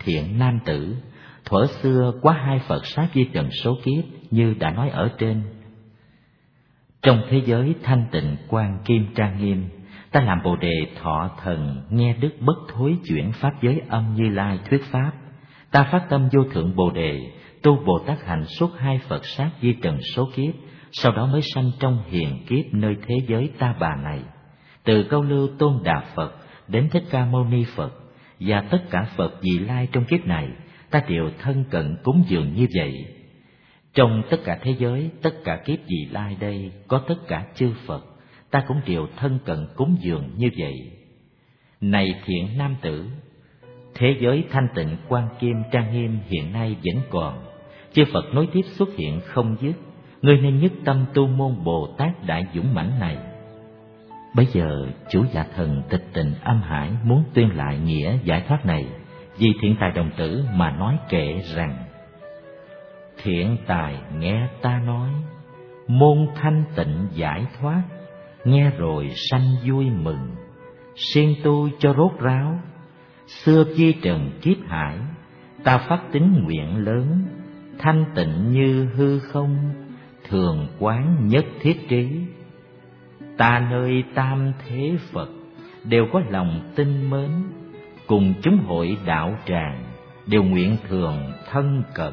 thiện nam tử, thuở xưa quá hai Phật sát di trần số kiếp như đã nói ở trên. Trong thế giới thanh tịnh quang kim trang nghiêm, ta làm Bồ đề thọ thần nghe đức bất thối chuyển pháp giới âm Như Lai thuyết pháp. Ta phát tâm vô thượng Bồ đề, tu Bồ Tát hạnh suốt hai Phật sát di trần số kiếp, sau đó mới sanh trong hiền kiếp nơi thế giới ta bà này. Từ Câu Lưu Tôn Đà Phật đến Thích Ca Mâu Ni Phật và tất cả Phật vị lai trong kiếp này, ta đều thân cận cúng dường như vậy. Trong tất cả thế giới, tất cả kiếp vị lai đây có tất cả chư Phật, ta cũng đều thân cận cúng dường như vậy. Này thiện nam tử, thế giới thanh tịnh quang kim trang nghiêm hiện nay vẫn còn, chư Phật nối tiếp xuất hiện không dứt. Ngươi nên nhất tâm tu môn Bồ Tát Đại Dũng Mãnh này. Bây giờ chủ dạ thần Tịch Tịnh Âm Hải muốn tuyên lại nghĩa giải thoát này, vì thiện tài đồng tử mà nói kệ rằng: thiện tài nghe ta nói, môn thanh tịnh giải thoát, nghe rồi sanh vui mừng, siêng tu cho rốt ráo. Xưa chi trần kiếp hải, ta phát tín nguyện lớn, thanh tịnh như hư không, thường quán nhất thiết trí. Ta nơi tam thế Phật đều có lòng tin mến, cùng chúng hội đạo tràng đều nguyện thường thân cận.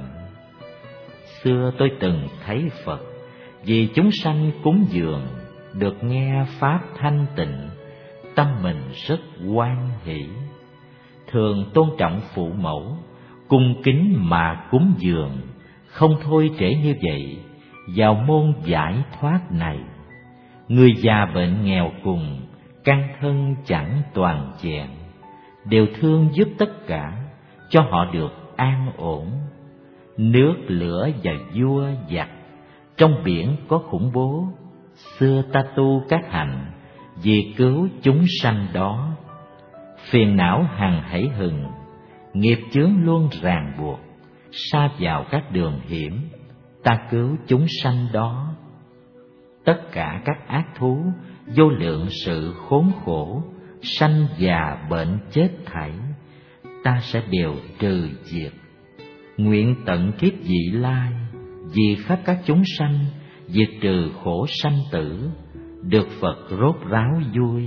Xưa tôi từng thấy Phật vì chúng sanh cúng dường, được nghe pháp thanh tịnh, tâm mình rất hoan hỷ. Thường tôn trọng phụ mẫu, cung kính mà cúng dường, không thôi trễ như vậy vào môn giải thoát này. Người già bệnh nghèo cùng, căn thân chẳng toàn vẹn, đều thương giúp tất cả, cho họ được an ổn. Nước lửa và vua giặc, trong biển có khủng bố, xưa ta tu các hạnh, vì cứu chúng sanh đó. Phiền não hằng hãy hừng, nghiệp chướng luôn ràng buộc, sa vào các đường hiểm, ta cứu chúng sanh đó. Tất cả các ác thú, vô lượng sự khốn khổ, sanh già bệnh chết thảy, ta sẽ đều trừ diệt. Nguyện tận kiếp vị lai, vì khắp các chúng sanh, diệt trừ khổ sanh tử, được Phật rốt ráo vui.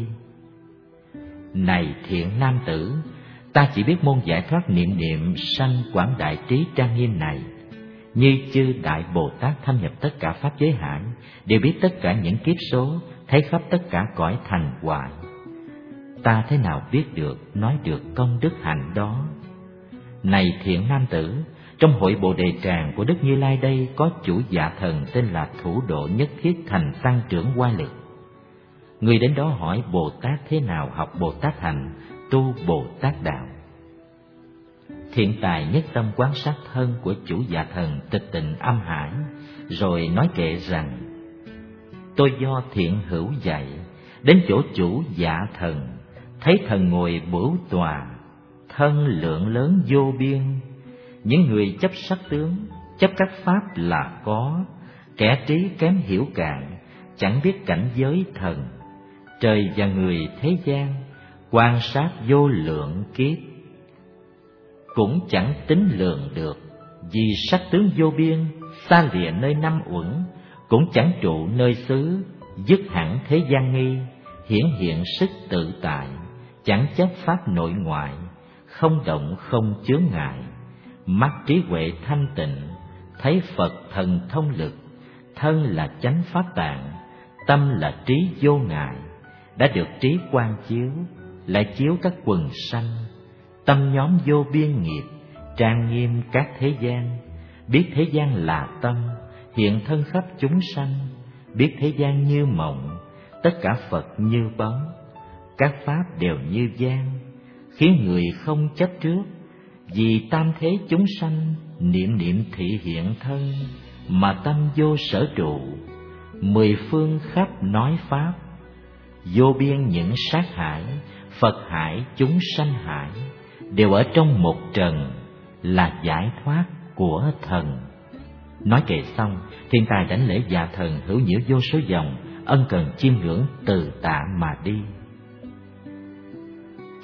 Này thiện nam tử, ta chỉ biết môn giải thoát niệm niệm sanh quảng đại trí trang nghiêm này. Như chư Đại Bồ Tát thâm nhập tất cả pháp giới hải, đều biết tất cả những kiếp số, thấy khắp tất cả cõi thành hoại. Ta thế nào biết được, nói được công đức hạnh đó? Này thiện nam tử, trong hội Bồ Đề Tràng của Đức Như Lai đây có chủ dạ thần tên là Thủ Độ Nhất Thiết Thành Tăng Trưởng Hoa Lực. Người đến đó hỏi Bồ Tát thế nào học Bồ Tát hạnh, tu Bồ Tát đạo. Thiện tài nhất tâm quán sát thân của chủ dạ thần Tịch Tịnh Âm Hải, rồi nói kệ rằng: tôi do thiện hữu dạy, đến chỗ chủ dạ thần, thấy thần ngồi bửu tòa, thân lượng lớn vô biên. Những người chấp sắc tướng, chấp các pháp là có, kẻ trí kém hiểu cạn, chẳng biết cảnh giới thần. Trời và người thế gian, quan sát vô lượng kiếp, cũng chẳng tính lường được. Vì sắc tướng vô biên, xa lìa nơi năm uẩn, cũng chẳng trụ nơi xứ, dứt hẳn thế gian nghi, hiển hiện sức tự tại, chẳng chấp pháp nội ngoại, không động không chướng ngại. Mắt trí huệ thanh tịnh, thấy Phật thần thông lực, thân là chánh pháp tạng, tâm là trí vô ngại. Đã được trí quang chiếu, lại chiếu các quần sanh, tâm nhóm vô biên nghiệp, trang nghiêm các thế gian. Biết thế gian là tâm, hiện thân khắp chúng sanh. Biết thế gian như mộng, tất cả Phật như bóng. Các pháp đều như gian, khiến người không chấp trước. Vì tam thế chúng sanh, niệm niệm thị hiện thân, mà tâm vô sở trụ. Mười phương khắp nói pháp, vô biên những sát hải, Phật hải chúng sanh hải, đều ở trong một trần, là giải thoát của thần. Nói kệ xong, thiên tài đảnh lễ dạ thần hữu nhiễu vô số dòng, ân cần chiêm ngưỡng từ tạ mà đi.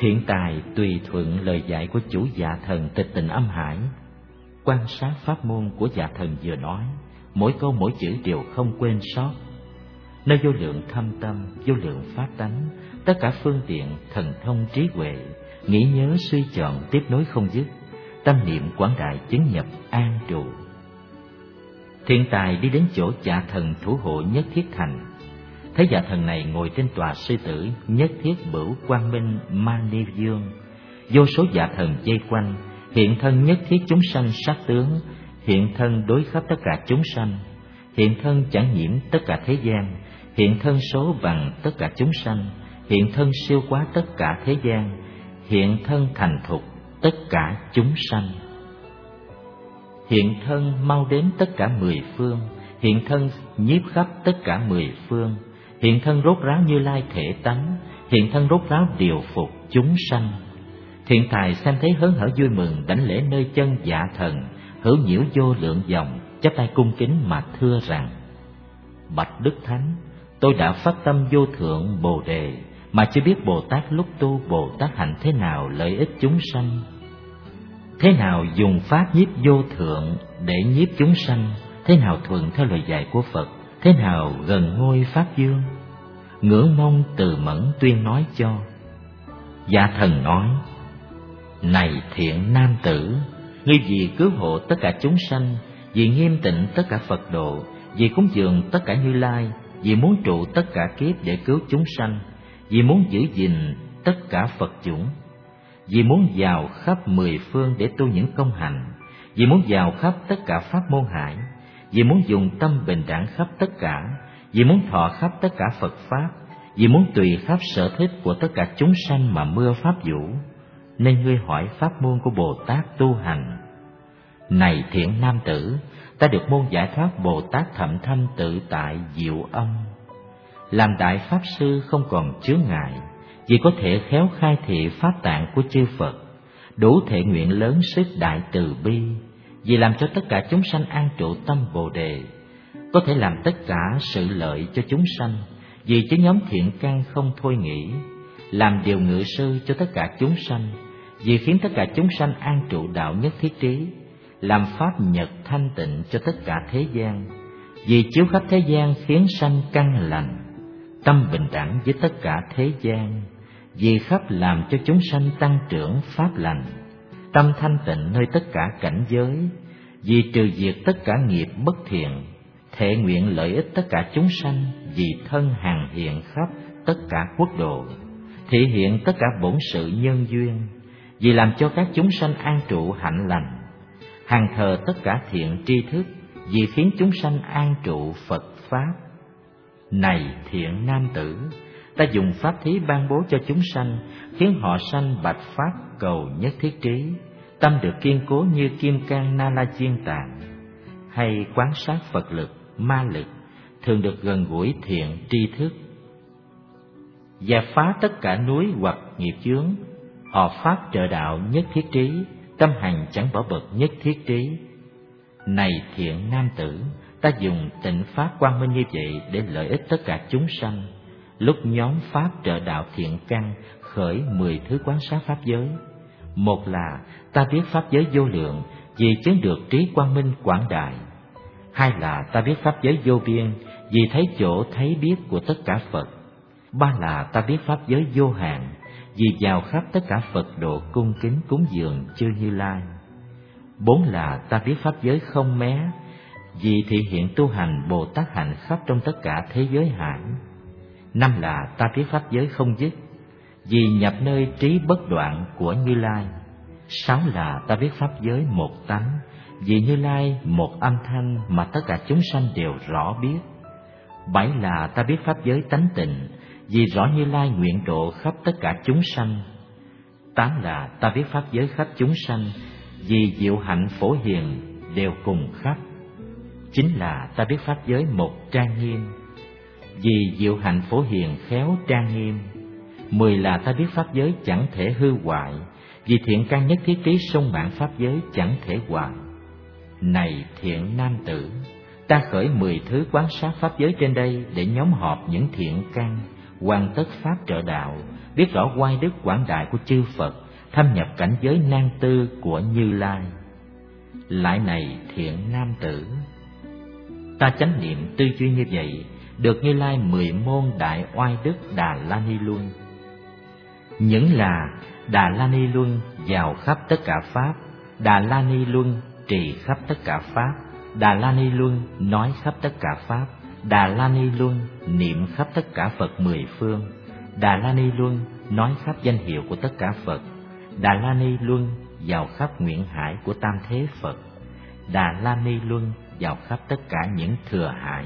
Thiện tài tùy thuận lời dạy của chủ Dạ Thần Tịch Tịnh Âm Hải. Quan sát pháp môn của Dạ Thần vừa nói, mỗi câu mỗi chữ đều không quên sót. Nơi vô lượng thâm tâm, vô lượng pháp tánh, tất cả phương tiện thần thông trí huệ, nghĩ nhớ suy chọn tiếp nối không dứt, tâm niệm quảng đại chứng nhập an trụ. Thiện tài đi đến chỗ Dạ Thần thủ hộ Nhất Thiết Thành. Thấy Dạ Thần này ngồi trên tòa sư tử Nhất Thiết Bửu Quang Minh Mani Dương, vô số Dạ Thần dây quanh, hiện thân nhất thiết chúng sanh sát tướng, hiện thân đối khắp tất cả chúng sanh, hiện thân chẳng nhiễm tất cả thế gian, hiện thân số bằng tất cả chúng sanh, hiện thân siêu quá tất cả thế gian, hiện thân thành thục tất cả chúng sanh. Hiện thân mau đến tất cả mười phương, hiện thân nhiếp khắp tất cả mười phương, hiện thân rốt ráo Như Lai thể tánh, hiện thân rốt ráo điều phục chúng sanh. Thiện tài xem thấy hớn hở vui mừng, đảnh lễ nơi chân Dạ Thần, hữu nhiễu vô lượng dòng, chắp tay cung kính mà thưa rằng: Bạch Đức Thánh, tôi đã phát tâm vô thượng Bồ Đề, mà chưa biết Bồ Tát lúc tu Bồ Tát hạnh thế nào lợi ích chúng sanh. Thế nào dùng pháp nhiếp vô thượng để nhiếp chúng sanh, thế nào thuận theo lời dạy của Phật, thế nào gần ngôi Pháp Dương. Ngưỡng mong từ mẫn tuyên nói cho. Dạ Thần nói: Này thiện nam tử, ngươi vì cứu hộ tất cả chúng sanh, vì nghiêm tịnh tất cả Phật độ, vì cúng dường tất cả Như Lai, vì muốn trụ tất cả kiếp để cứu chúng sanh, vì muốn giữ gìn tất cả Phật chủng, vì muốn vào khắp mười phương để tu những công hạnh, vì muốn vào khắp tất cả pháp môn hải, vì muốn dùng tâm bình đẳng khắp tất cả, vì muốn thọ khắp tất cả Phật pháp, vì muốn tùy khắp sở thích của tất cả chúng sanh mà mưa pháp vũ, nên ngươi hỏi pháp môn của Bồ Tát tu hành. Này thiện nam tử, ta được môn giải thoát Bồ Tát thậm thâm tự tại diệu âm. Làm đại pháp sư không còn chướng ngại, vì có thể khéo khai thị pháp tạng của chư Phật, đủ thệ nguyện lớn sức đại từ bi, vì làm cho tất cả chúng sanh an trụ tâm Bồ Đề, có thể làm tất cả sự lợi cho chúng sanh, vì cho nhóm thiện căn không thôi nghĩ, làm điều ngự sư cho tất cả chúng sanh, vì khiến tất cả chúng sanh an trụ đạo nhất thiết trí, làm pháp nhật thanh tịnh cho tất cả thế gian, vì chiếu khắp thế gian khiến sanh căn lành, tâm bình đẳng với tất cả thế gian, vì khắp làm cho chúng sanh tăng trưởng pháp lành, tâm thanh tịnh nơi tất cả cảnh giới, vì trừ diệt tất cả nghiệp bất thiện, thệ nguyện lợi ích tất cả chúng sanh, vì thân hàng hiện khắp tất cả quốc độ, thể hiện tất cả bổn sự nhân duyên, vì làm cho các chúng sanh an trụ hạnh lành, hàng thờ tất cả thiện tri thức, vì khiến chúng sanh an trụ Phật pháp. Này thiện nam tử, ta dùng pháp thí ban bố cho chúng sanh, khiến họ sanh bạch pháp cầu nhất thiết trí, tâm được kiên cố như kim cang na la chiên tạng, hay quán sát Phật lực, ma lực, thường được gần gũi thiện tri thức, và phá tất cả núi hoặc nghiệp chướng. Họ pháp trợ đạo nhất thiết trí, tâm hành chẳng bỏ bật nhất thiết trí. Này thiện nam tử, ta dùng tịnh pháp quang minh như vậy để lợi ích tất cả chúng sanh. Lúc nhóm pháp trợ đạo thiện căn khởi 10 thứ quán sát pháp giới. Một là ta biết pháp giới vô lượng, vì chứng được trí quang minh quảng đại. Hai là ta biết pháp giới vô biên, vì thấy chỗ thấy biết của tất cả Phật. Ba là ta biết pháp giới vô hạn, vì vào khắp tất cả Phật độ cung kính cúng dường chư Như Lai. Bốn là ta biết pháp giới không mé, vì thị hiện tu hành Bồ Tát hạnh khắp trong tất cả thế giới hải. Năm là ta biết pháp giới không dứt, vì nhập nơi trí bất đoạn của Như Lai. Sáu là ta biết pháp giới một tánh, vì Như Lai một âm thanh mà tất cả chúng sanh đều rõ biết. Bảy là ta biết pháp giới tánh tịnh, vì rõ Như Lai nguyện độ khắp tất cả chúng sanh. Tám là ta biết pháp giới khắp chúng sanh, vì diệu hạnh phổ hiền đều cùng khắp. Chín là ta biết pháp giới một trang nghiêm, vì diệu hạnh phổ hiền khéo trang nghiêm. 10 là ta biết pháp giới chẳng thể hư hoại, vì thiện căn nhất thiết trí sung mãn pháp giới chẳng thể hoại. Này thiện nam tử, ta khởi 10 thứ quán sát pháp giới trên đây để nhóm họp những thiện căn, hoàn tất pháp trợ đạo, biết rõ oai đức quảng đại của chư Phật, thâm nhập cảnh giới nan tư của Như Lai. Lại này thiện nam tử, ta chánh niệm tư duy như vậy, được Như Lai 10 môn đại oai đức Đà La Ni Luân. Những là Đà La Ni Luân vào khắp tất cả pháp, Đà La Ni Luân trì khắp tất cả pháp, Đà La Ni Luân nói khắp tất cả pháp, Đà La Ni Luân niệm khắp tất cả Phật 10 phương, Đà La Ni Luân nói khắp danh hiệu của tất cả Phật, Đà La Ni Luân vào khắp nguyện hải của tam thế Phật, Đà La Ni Luân vào khắp tất cả những thừa hải,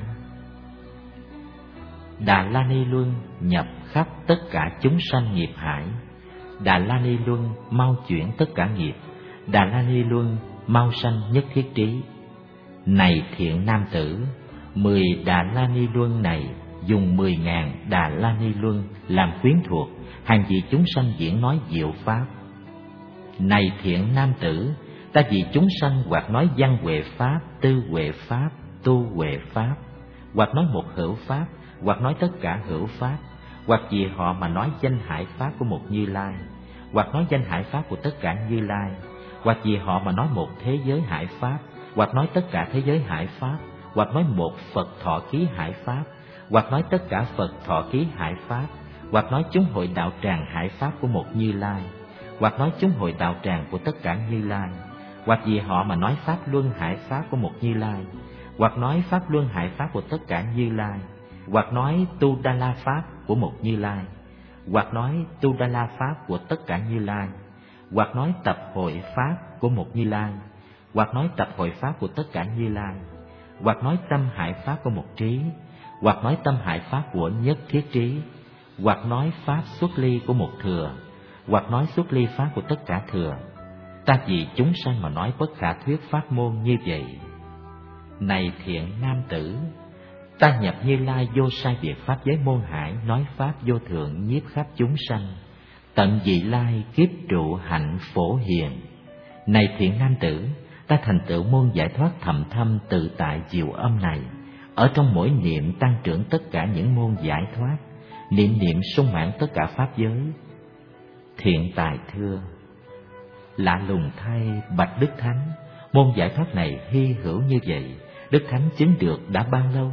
Đà La Ni Luân nhập khắp tất cả chúng sanh nghiệp hải, Đà La Ni Luân mau chuyển tất cả nghiệp, Đà La Ni Luân mau sanh nhất thiết trí. Này thiện nam tử, 10 Đà La Ni Luân này dùng 10.000 Đà La Ni Luân làm quyến thuộc, hàng vị chúng sanh diễn nói diệu pháp. Này thiện nam tử, ta vì chúng sanh hoặc nói văn huệ pháp, tư huệ pháp, tu huệ pháp, hoặc nói một hữu pháp, hoặc nói tất cả hữu pháp, hoặc vì họ mà nói danh hải pháp của một Như Lai, hoặc nói danh hải pháp của tất cả Như Lai, hoặc vì họ mà nói một thế giới hải pháp, hoặc nói tất cả thế giới hải pháp, hoặc nói một Phật thọ ký hải pháp, hoặc nói tất cả Phật thọ ký hải pháp, hoặc nói chúng hội đạo tràng hải pháp của một Như Lai, hoặc nói chúng hội đạo tràng của tất cả Như Lai, hoặc vì họ mà nói pháp luân hải pháp của một Như Lai, hoặc nói pháp luân hải pháp của tất cả Như Lai, hoặc nói tu đa la pháp của một Như Lai, hoặc nói tu đa la pháp của tất cả Như Lai, hoặc nói tập hội pháp của một Như Lai, hoặc nói tập hội pháp của tất cả Như Lai, hoặc nói tâm hải pháp của một trí, hoặc nói tâm hải pháp của nhất thiết trí, hoặc nói pháp xuất ly của một thừa, hoặc nói xuất ly pháp của tất cả thừa. Ta vì chúng sanh mà nói bất khả thuyết pháp môn như vậy. Này thiện nam tử, ta nhập Như Lai vô sai biệt pháp giới môn hải, nói pháp vô thượng nhiếp khắp chúng sanh, tận vị lai kiếp trụ hạnh phổ hiền. Này thiện nam tử, ta thành tựu môn giải thoát thầm thâm tự tại diệu âm này, ở trong mỗi niệm tăng trưởng tất cả những môn giải thoát, niệm niệm sung mãn tất cả pháp giới. Thiện tài thưa: lạ lùng thay bạch Đức Thánh, môn giải thoát này hy hữu như vậy, Đức Thánh chứng được đã bao lâu?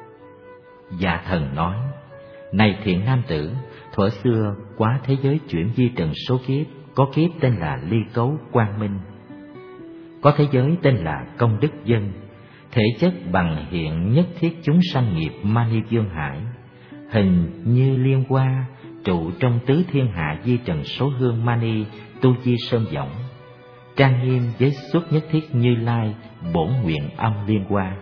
Dạ thần nói: này thiện nam tử, thuở xưa quá thế giới chuyển vi trần số kiếp, có kiếp tên là Ly Cấu Quang Minh, có thế giới tên là Công Đức Dân, thể chất bằng hiện nhất thiết chúng sanh nghiệp Mani Dương Hải, hình như liên hoa trụ trong tứ thiên hạ di trần số hương Mani tu di sơn võng, trang nghiêm với xuất nhất thiết Như Lai bổn nguyện âm liên hoa.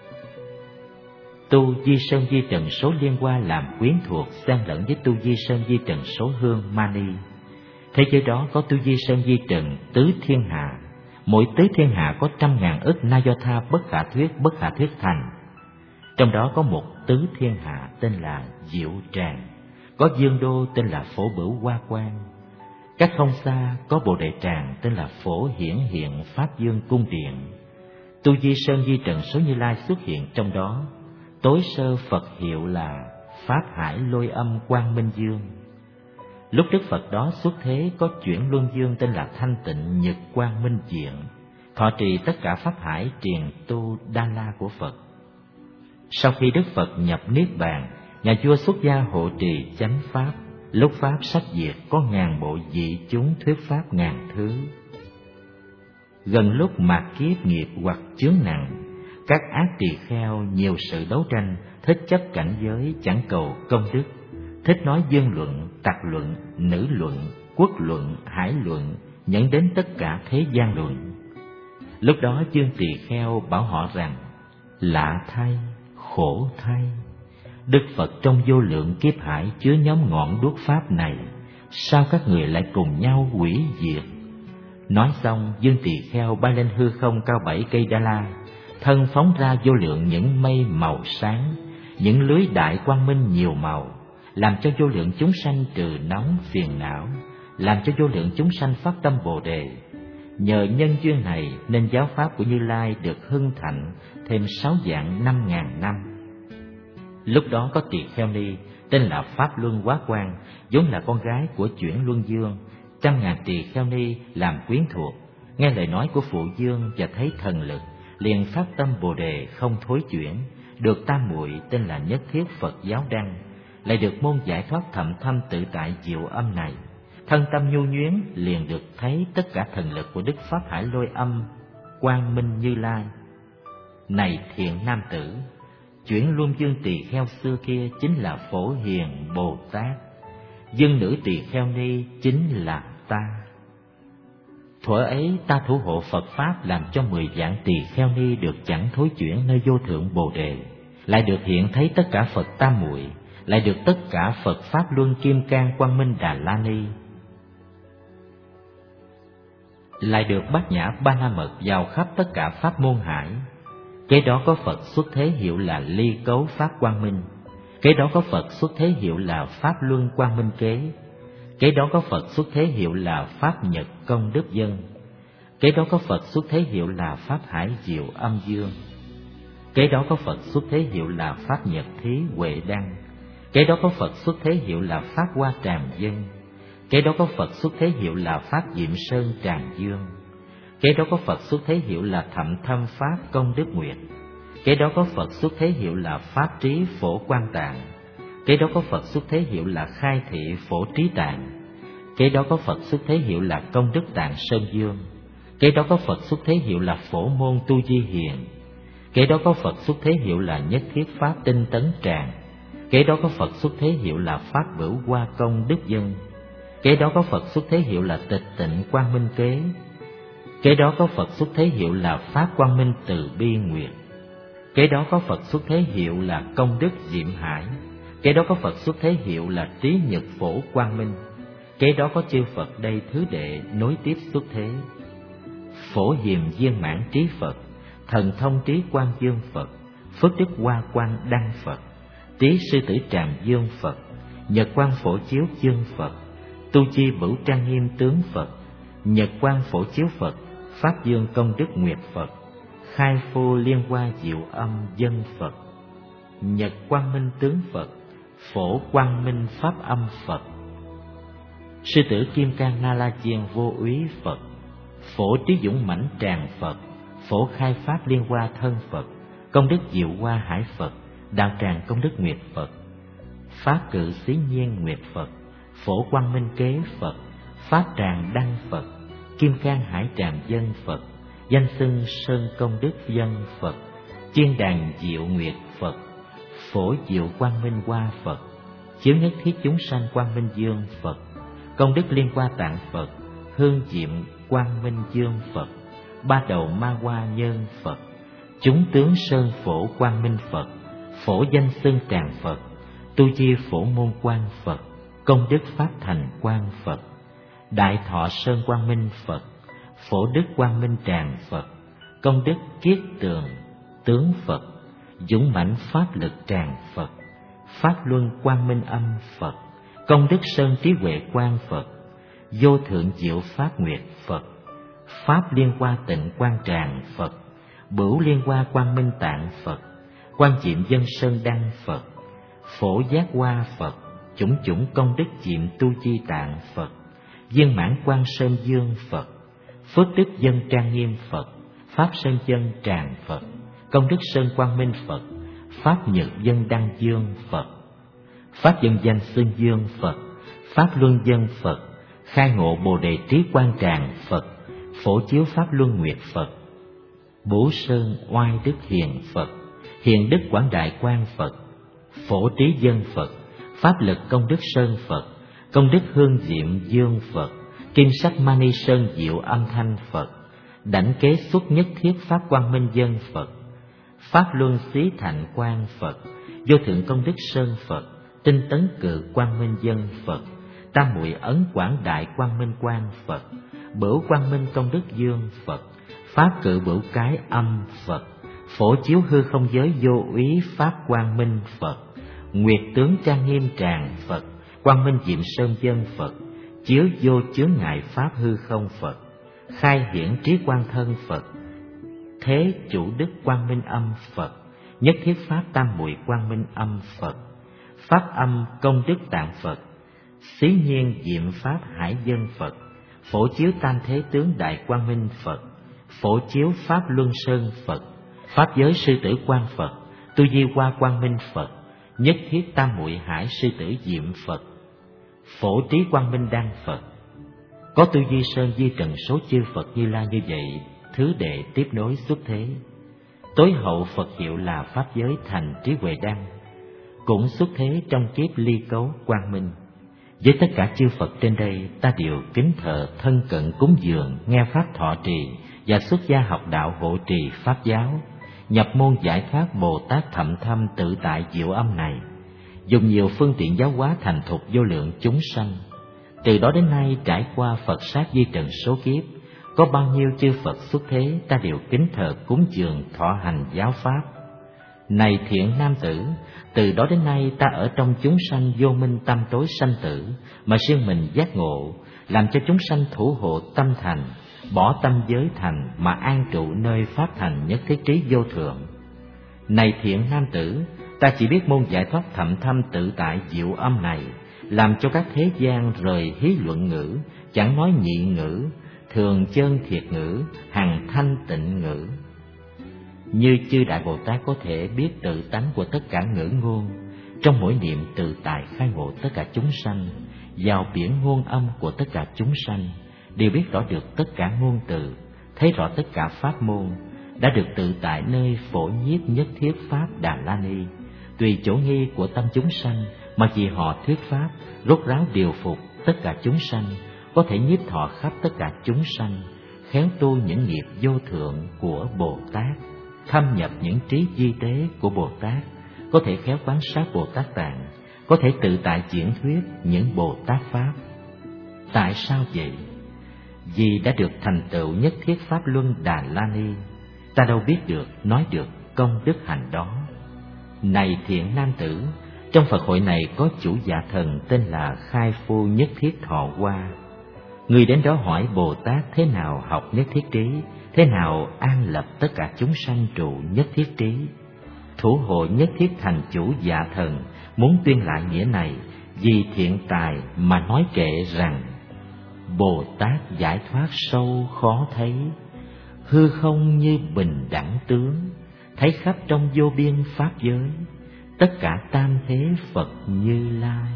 Tu di sơn di trần số liên hoa làm quyến thuộc, xen lẫn với tu di sơn di trần số hương Mani. Thế giới đó có tu di sơn di trần tứ thiên hạ, mỗi tứ thiên hạ có 100.000 ức na do tha bất khả thuyết thành. Trong đó có một tứ thiên hạ tên là Diệu Tràng, có Dương Đô tên là Phổ Bửu Hoa Quang. Cách không xa có Bồ Đề Tràng tên là Phổ Hiển Hiện Pháp Dương Cung Điện. Tu di sơn di trần số Như Lai xuất hiện trong đó. Tối sơ Phật hiệu là Pháp Hải Lôi Âm Quang Minh Dương. Lúc Đức Phật đó xuất thế có chuyển luân dương tên là Thanh Tịnh Nhật Quang Minh Diện, thọ trì tất cả pháp hải triền tu Đa La của Phật. Sau khi Đức Phật nhập Niết Bàn, nhà vua xuất gia hộ trì chánh pháp, lúc pháp sắp diệt có ngàn bộ vị chúng thuyết pháp ngàn thứ. Gần lúc mạt kiếp nghiệp hoặc chướng nặng, các ác tỳ kheo nhiều sự đấu tranh, thích chấp cảnh giới chẳng cầu công đức, thích nói dương luận, tặc luận, nữ luận, quốc luận, hải luận, dẫn đến tất cả thế gian luận. Lúc đó Dương Tỳ Kheo bảo họ rằng: lạ thay, khổ thay, Đức Phật trong vô lượng kiếp hải chứa nhóm ngọn đuốc pháp này, sao các người lại cùng nhau hủy diệt? Nói xong, Dương Tỳ Kheo bay lên hư không cao 7 cây Đa La, thân phóng ra vô lượng những mây màu sáng, những lưới đại quang minh nhiều màu, làm cho vô lượng chúng sanh trừ nóng phiền não, làm cho vô lượng chúng sanh phát tâm Bồ Đề. Nhờ nhân duyên này nên giáo pháp của Như Lai được hưng thịnh thêm 6 vạn 5.000 năm. Lúc đó có tỳ kheo ni tên là Pháp Luân Hóa Quang, vốn là con gái của Chuyển Luân Dương. 100.000 tỳ kheo ni làm quyến thuộc, nghe lời nói của Phụ Dương và thấy thần lực, liền phát tâm Bồ đề không thối chuyển, được tam muội tên là Nhất Thiết Phật Giáo Đăng, lại được môn giải thoát thậm thâm tự tại diệu âm này. Thân tâm nhu nhuyến, liền được thấy tất cả thần lực của Đức Pháp Hải Lôi Âm Quang Minh Như Lai. Này thiện nam tử, Chuyển Luân Dương tỳ kheo xưa kia chính là Phổ Hiền Bồ Tát, Dương nữ tỳ kheo ni chính là ta. Thuở ấy ta thủ hộ Phật Pháp, làm cho 10 vạn tỳ kheo ni được chẳng thối chuyển nơi vô thượng Bồ đề, lại được hiện thấy tất cả Phật tam muội, lại được tất cả Phật Pháp Luân Kim Cang Quang Minh Đà La Ni, lại được Bát Nhã Ba La Mật vào khắp tất cả pháp môn hải. Kế đó có Phật xuất thế hiệu là Ly Cấu Pháp Quang Minh, kế đó có Phật xuất thế hiệu là Pháp Luân Quang Minh Kế, kế đó có Phật xuất thế hiệu là Pháp Nhật Công Đức Dân, kế đó có Phật xuất thế hiệu là Pháp Hải Diệu Âm Dương, kế đó có Phật xuất thế hiệu là Pháp Nhật Thí Huệ Đăng, kế đó có Phật xuất thế hiệu là Pháp Hoa Tràng Dân, kế đó có Phật xuất thế hiệu là Pháp Diệm Sơn Tràng Dương, kế đó có Phật xuất thế hiệu là Thậm Thâm Pháp Công Đức Nguyệt, kế đó có Phật xuất thế hiệu là Pháp Trí Phổ Quan Tạng, kế đó có Phật xuất thế hiệu là Khai Thị Phổ Trí Tạng, kế đó có Phật xuất thế hiệu là Công Đức Tạng Sơn Dương, kế đó có Phật xuất thế hiệu là Phổ Môn Tu Di Hiền, kế đó có Phật xuất thế hiệu là Nhất Thiết Pháp Tinh Tấn Tràng, kế đó có Phật xuất thế hiệu là Pháp Bửu Hoa Công Đức Dân, kế đó có Phật xuất thế hiệu là Tịch Tịnh Quang Minh Kế, kế đó có Phật xuất thế hiệu là Pháp Quang Minh Từ Bi Nguyệt, kế đó có Phật xuất thế hiệu là Công Đức Diệm Hải, kế đó có Phật xuất thế hiệu là Trí Nhật Phổ Quang Minh, kế đó có chư Phật đây thứ đệ nối tiếp xuất thế: Phổ Hiền Viên Mãn Trí Phật, Thần Thông Trí Quang Dương Phật, Phước Đức Hoa Quang Đăng Phật, Trí Sư Tử Tràng Dương Phật, Nhật Quang Phổ Chiếu Dương Phật, Tu Chi Bửu Trang Nghiêm Tướng Phật, Nhật Quang Phổ Chiếu Phật, Pháp Dương Công Đức Nguyệt Phật, Khai Phô Liên Hoa Diệu Âm Dân Phật, Nhật Quang Minh Tướng Phật, Phổ Quang Minh Pháp Âm Phật, Sư Tử Kim Cang Na La Diên Vô Úy Phật, Phổ Trí Dũng Mãnh Tràng Phật, Phổ Khai Pháp Liên Hoa Thân Phật, Công Đức Diệu Hoa Hải Phật, Đạo Tràng Công Đức Nguyệt Phật, Pháp Cự Xí Nhiên Nguyệt Phật, Phổ Quang Minh Kế Phật, Pháp Tràng Đăng Phật, Kim Cang Hải Tràng Dân Phật, Danh xưng Sơn Công Đức Dân Phật, Chiên Đàn Diệu Nguyệt Phật, Phổ Diệu Quang Minh Hoa Phật, Chiếu Nhất Thiết Chúng Sanh Quang Minh Dương Phật, Công Đức Liên Hoa Tạng Phật, Hương Diệm Quang Minh Dương Phật, Ba Đầu Ma Hoa Nhân Phật, Chúng Tướng Sơn Phổ Quang Minh Phật, Phổ Danh xưng Tràng Phật, Tu Chi Phổ Môn Quang Phật, Công Đức Pháp Thành Quang Phật, Đại Thọ Sơn Quang Minh Phật, Phổ Đức Quang Minh Tràng Phật, Công Đức Kiết Tường Tướng Phật, Dũng Mãnh Pháp Lực Tràng Phật, Pháp Luân Quang Minh Âm Phật, Công Đức Sơn Trí Huệ Quang Phật, Vô Thượng Diệu Pháp Nguyệt Phật, Pháp Liên Hoa Tịnh Quang Tràng Phật, Bửu Liên Hoa Quang Minh Tạng Phật, Quan Diệm Dân Sơn Đăng Phật, Phổ Giác Hoa Phật, Chủng Chủng Công Đức Diệm Tu Chi Tạng Phật, Viên Mãn Quang Sơn Dương Phật, Phước Đức Dân Trang Nghiêm Phật, Pháp Sơn Dân Tràng Phật, Công Đức Sơn Quang Minh Phật, Pháp Nhật Dân Đăng Dương Phật, Pháp Dân Danh Xưng Dương Phật, Pháp Luân Dân Phật, Khai Ngộ Bồ Đề Trí Quang Tràng Phật, Phổ Chiếu Pháp Luân Nguyệt Phật, Bửu Sơn Oai Đức Hiền Phật, Hiền Đức Quảng Đại Quang Phật, Phổ Trí Dân Phật, Pháp Lực Công Đức Sơn Phật, Công Đức Hương Diệm Dương Phật, Kim Sắc Mani Sơn Diệu Âm Thanh Phật, Đảnh Kế Xuất Nhất Thiết Pháp Quang Minh Dân Phật, Pháp Luân Xí Thạnh Quang Phật, Vô Thượng Công Đức Sơn Phật, Tinh Tấn Cự Quang Minh Dân Phật, Tam Muội Ấn Quảng Đại Quang Minh Quang Phật, Bửu Quang Minh Công Đức Dương Phật, Pháp Cự Bửu Cái Âm Phật, Phổ Chiếu Hư Không Giới Vô Úy Pháp Quang Minh Phật, Nguyệt Tướng Trang Nghiêm Tràng Phật, Quang Minh Diệm Sơn Dân Phật, Chiếu Vô Chướng Ngại Pháp Hư Không Phật, Khai Hiển Trí Quang Thân Phật, Thế Chủ Đức Quang Minh Âm Phật, Nhất Thiết Pháp Tam Muội Quang Minh Âm Phật, Pháp âm công đức tạng Phật, xí nhiên diệm pháp hải dân Phật, phổ chiếu tam thế tướng đại quang minh Phật, phổ chiếu pháp luân sơn Phật, pháp giới sư tử quan Phật, tu di hoa quang minh Phật, nhất thiết tam muội hải sư tử diệm Phật, phổ trí quang minh đăng Phật. Có tu di sơn di trần số chư Phật Như Lai như vậy, thứ đệ tiếp nối xuất thế. Tối hậu Phật hiệu là pháp giới thành trí huệ đăng, cũng xuất thế trong kiếp ly cấu quang minh. Với tất cả chư Phật trên đây, ta đều kính thờ thân cận cúng dường, nghe pháp thọ trì và xuất gia học đạo hộ trì pháp giáo, nhập môn giải thoát Bồ Tát thậm thâm tự tại diệu âm này, dùng nhiều phương tiện giáo hóa thành thục vô lượng chúng sanh. Từ đó đến nay trải qua Phật sát di trần số kiếp, có bao nhiêu chư Phật xuất thế, ta đều kính thờ cúng dường thọ hành giáo pháp. Này thiện nam tử, từ đó đến nay ta ở trong chúng sanh vô minh tâm tối sanh tử, mà riêng mình giác ngộ, làm cho chúng sanh thủ hộ tâm thành, bỏ tâm giới thành mà an trụ nơi pháp thành nhất thiết trí vô thượng. Này thiện nam tử, ta chỉ biết môn giải thoát thậm thâm tự tại diệu âm này, làm cho các thế gian rời hí luận ngữ, chẳng nói nhị ngữ, thường chân thiệt ngữ, hằng thanh tịnh ngữ. Như chư Đại Bồ Tát có thể biết tự tánh của tất cả ngữ ngôn, trong mỗi niệm tự tại khai ngộ tất cả chúng sanh, vào biển ngôn âm của tất cả chúng sanh, đều biết rõ được tất cả ngôn từ, thấy rõ tất cả pháp môn, đã được tự tại nơi phổ nhiếp nhất thiết pháp Đà La Ni, tùy chỗ nghi của tâm chúng sanh mà vì họ thuyết pháp, rốt ráo điều phục tất cả chúng sanh, có thể nhiếp thọ khắp tất cả chúng sanh, khéo tu những nghiệp vô thượng của Bồ Tát, thâm nhập những trí di tế của Bồ Tát, có thể khéo quán sát Bồ Tát tạng, có thể tự tại diễn thuyết những Bồ Tát pháp. Tại sao vậy? Vì đã được thành tựu nhất thiết pháp luân Đà La Ni, ta đâu biết được nói được công đức hành đó. Này thiện nam tử, trong Phật hội này có chủ dạ thần tên là Khai Phu Nhất Thiết Thọ Hoa. Người đến đó hỏi Bồ Tát thế nào học nhất thiết trí, thế nào an lập tất cả chúng sanh trụ nhất thiết trí. Thủ hộ nhất thiết thành chủ dạ thần muốn tuyên lại nghĩa này, vì thiện tài mà nói kệ rằng: Bồ Tát giải thoát sâu khó thấy, hư không như bình đẳng tướng, thấy khắp trong vô biên pháp giới, tất cả tam thế Phật Như Lai.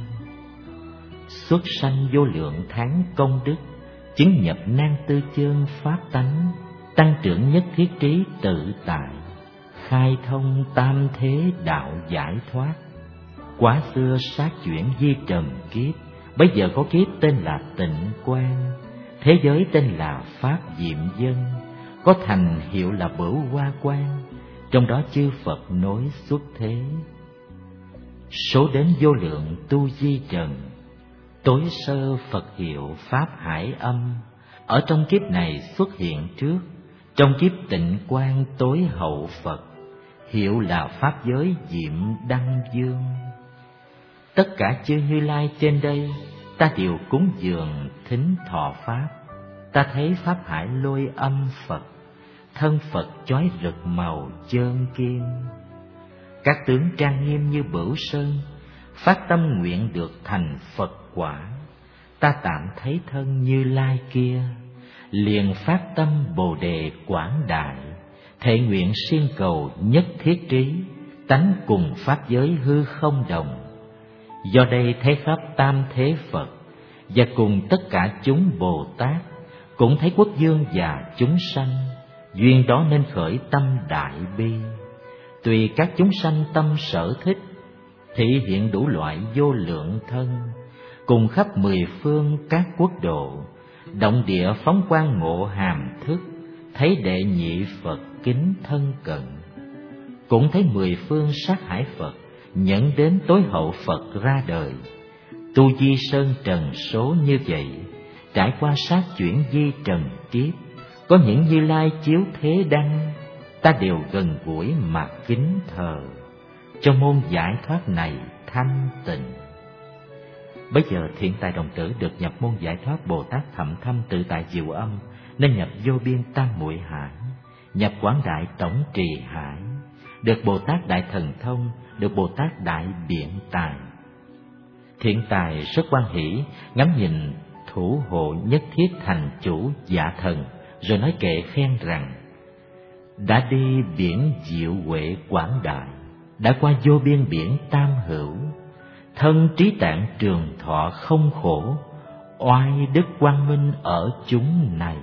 Xuất sanh vô lượng tháng công đức, chứng nhập nan tư chơn pháp tánh, tăng trưởng nhất thiết trí tự tại, khai thông tam thế đạo giải thoát. Quá xưa sát chuyển di trần kiếp, bây giờ có kiếp tên là Tịnh Quang, thế giới tên là Pháp Diệm Dân, có thành hiệu là Bửu Hoa Quang, trong đó chư Phật nối xuất thế. Số đến vô lượng tu di trần, tối sơ Phật hiệu Pháp Hải Âm, ở trong kiếp này xuất hiện trước, trong kiếp Tịnh Quang tối hậu Phật, hiệu là Pháp giới Diệm Đăng Dương. Tất cả chư Như Lai trên đây, ta đều cúng dường thính thọ pháp. Ta thấy Pháp Hải lôi âm Phật, thân Phật chói rực màu chơn kim. Các tướng trang nghiêm như Bửu Sơn, phát tâm nguyện được thành Phật quả. Ta tạm thấy thân Như Lai kia, liền phát tâm Bồ Đề quảng đại, thệ nguyện siêng cầu nhất thiết trí, tánh cùng pháp giới hư không đồng. Do đây thấy khắp tam thế Phật, và cùng tất cả chúng Bồ Tát, cũng thấy quốc vương và chúng sanh, duyên đó nên khởi tâm đại bi. Tùy các chúng sanh tâm sở thích, thị hiện đủ loại vô lượng thân, cùng khắp mười phương các quốc độ, động địa phóng quang ngộ hàm thức, thấy đệ nhị Phật kính thân cận. Cũng thấy mười phương sát hải Phật, nhận đến tối hậu Phật ra đời. Tu di sơn trần số như vậy, trải qua sát chuyển di trần kiếp, có những Như Lai chiếu thế đăng, ta đều gần gũi mà kính thờ, cho môn giải thoát này thanh tịnh. Bây giờ thiện tài đồng tử được nhập môn giải thoát Bồ Tát thậm thâm tự tại diệu âm, nên nhập vô biên tam muội hải, nhập quảng đại tổng trì hải, được Bồ Tát đại thần thông, được Bồ Tát đại biện tài, Thiện tài rất hoan hỷ, ngắm nhìn thủ hộ nhất thiết thành chủ Dạ Thần, rồi nói kệ khen rằng: đã đi biển diệu huệ quảng đại, đã qua vô biên biển tam hữu, thân trí tạng trường thọ không khổ, oai đức quang minh ở chúng này.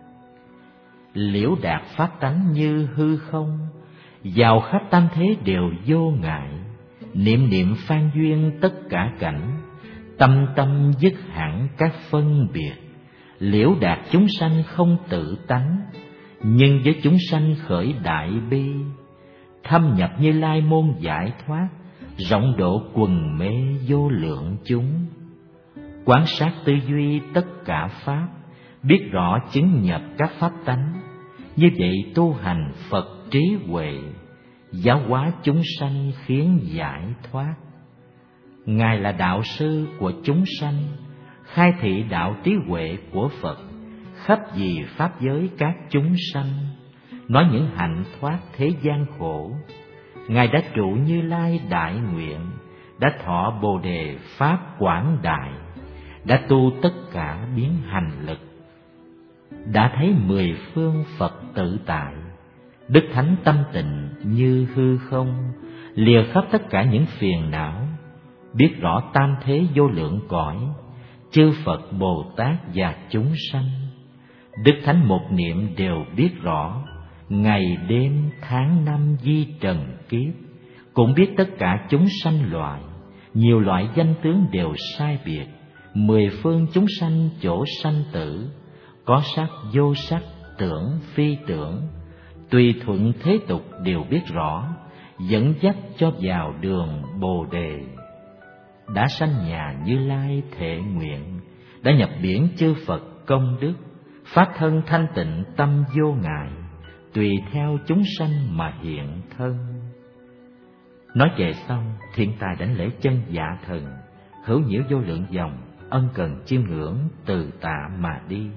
Liễu đạt pháp tánh như hư không, vào khắp tam thế đều vô ngại, niệm niệm phan duyên tất cả cảnh, tâm tâm dứt hẳn các phân biệt. Liễu đạt chúng sanh không tự tánh, nhưng với chúng sanh khởi đại bi. Thâm nhập Như Lai môn giải thoát, rộng độ quần mê vô lượng chúng. Quán sát tư duy tất cả pháp, biết rõ chứng nhập các pháp tánh. Như vậy tu hành Phật trí huệ, giáo hóa chúng sanh khiến giải thoát. Ngài là đạo sư của chúng sanh, khai thị đạo trí huệ của Phật, khắp vì pháp giới các chúng sanh, nói những hạnh thoát thế gian khổ. Ngài đã trụ Như Lai đại nguyện, đã thọ Bồ đề pháp quảng đại, đã tu tất cả biến hành lực, đã thấy mười phương Phật tự tại. Đức Thánh tâm tịnh như hư không, lìa khắp tất cả những phiền não, biết rõ tam thế vô lượng cõi, chư Phật Bồ Tát và chúng sanh. Đức Thánh một niệm đều biết rõ, ngày đêm tháng năm di trần kiếp, cũng biết tất cả chúng sanh loại, nhiều loại danh tướng đều sai biệt. Mười phương chúng sanh chỗ sanh tử, có sắc vô sắc, tưởng phi tưởng, tùy thuận thế tục đều biết rõ, dẫn dắt cho vào đường Bồ đề. Đã sanh nhà Như Lai thệ nguyện, đã nhập biển chư Phật công đức, phát thân thanh tịnh tâm vô ngại, tùy theo chúng sanh mà hiện thân. Nói về xong, thiện tài đảnh lễ chân Dạ Thần, hữu nhiễu vô lượng dòng, ân cần chiêm ngưỡng từ tạ mà đi.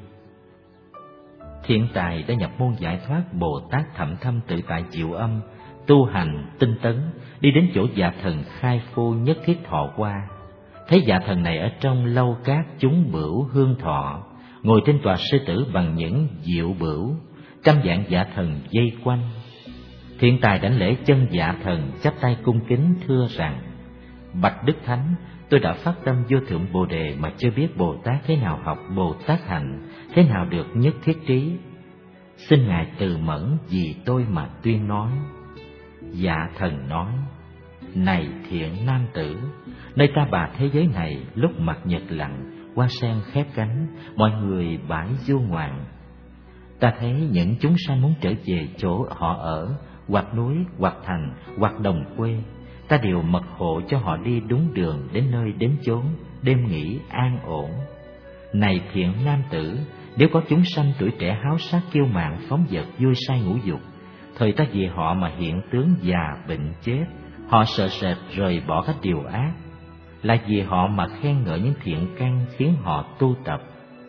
Thiện tài đã nhập môn giải thoát Bồ Tát Thậm Thâm Tự Tại Diệu Âm, tu hành tinh tấn, đi đến chỗ Dạ Thần khai phu nhất thiết thọ qua. Thấy Dạ Thần này ở trong lâu cát chúng bửu hương thọ, ngồi trên tòa sư tử bằng những diệu bửu, trăm vạn Dạ Thần vây quanh. Thiện tài đảnh lễ chân Dạ Thần, chắp tay cung kính thưa rằng: bạch Đức Thánh, tôi đã phát tâm vô thượng Bồ đề mà chưa biết Bồ Tát thế nào học Bồ Tát hạnh, thế nào được nhất thiết trí. Xin Ngài từ mẫn vì tôi mà tuyên nói. Dạ Thần nói: này thiện nam tử, nơi ta bà thế giới này, lúc mặt nhật lặn, hoa sen khép cánh, mọi người bãi du ngoạn. Ta thấy những chúng sanh muốn trở về chỗ họ ở, hoặc núi, hoặc thành, hoặc đồng quê, ta đều mật hộ cho họ đi đúng đường đến nơi đến chốn, đêm nghỉ an ổn. Này thiện nam tử, nếu có chúng sanh tuổi trẻ háo sắc kiêu mạn phóng dật vui say ngũ dục, thời ta vì họ mà hiện tướng già bệnh chết, họ sợ sệt rời bỏ các điều ác, là vì họ mà khen ngợi những thiện căn khiến họ tu tập.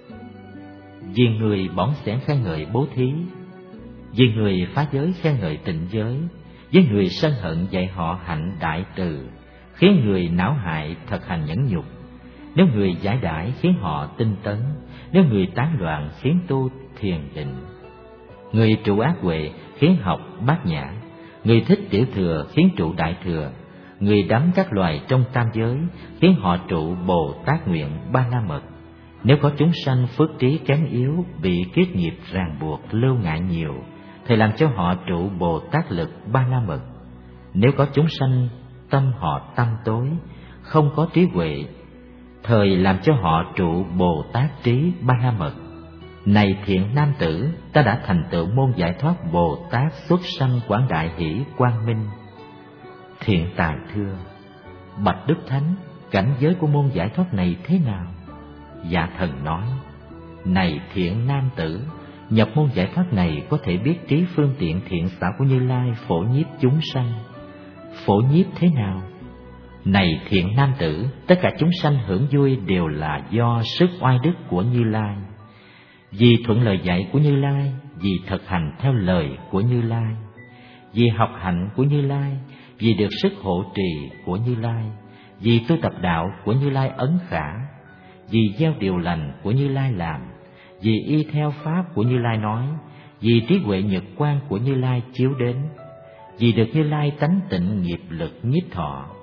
Vì người bỏng sẻn khen ngợi bố thí, vì người phá giới khen ngợi tịnh giới, với người sân hận dạy họ hạnh đại từ, khiến người não hại thực hành nhẫn nhục. Nếu người giải đãi khiến họ tinh tấn, nếu người tán loạn khiến tu thiền định. Người trụ ác huệ khiến học bát nhã, người thích tiểu thừa khiến trụ đại thừa, người đắm các loài trong tam giới khiến họ trụ Bồ Tát nguyện ba la mật. Nếu có chúng sanh phước trí kém yếu, bị kiết nghiệp ràng buộc lưu ngại nhiều, thầy làm cho họ trụ Bồ Tát lực ba la mật. Nếu có chúng sanh tâm họ tăm tối, không có trí huệ, thời làm cho họ trụ Bồ Tát trí ba la mật. Này thiện nam tử, ta đã thành tựu môn giải thoát Bồ Tát xuất sanh quảng đại hỷ quang minh. Thiện tài thưa: bạch Đức Thánh, cảnh giới của môn giải thoát này thế nào? Dạ Thần nói: này thiện nam tử, nhập môn giải thoát này có thể biết trí phương tiện thiện xảo của Như Lai phổ nhiếp chúng sanh. Phổ nhiếp thế nào? Này thiện nam tử, tất cả chúng sanh hưởng vui đều là do sức oai đức của Như Lai. Vì thuận lời dạy của Như Lai, vì thực hành theo lời của Như Lai, vì học hạnh của Như Lai, vì được sức hộ trì của Như Lai, vì tu tập đạo của Như Lai ấn khả, vì gieo điều lành của Như Lai làm, vì y theo pháp của Như Lai nói, vì trí huệ nhật quang của Như Lai chiếu đến, vì được Như Lai tánh tịnh nghiệp lực nhiếp thọ,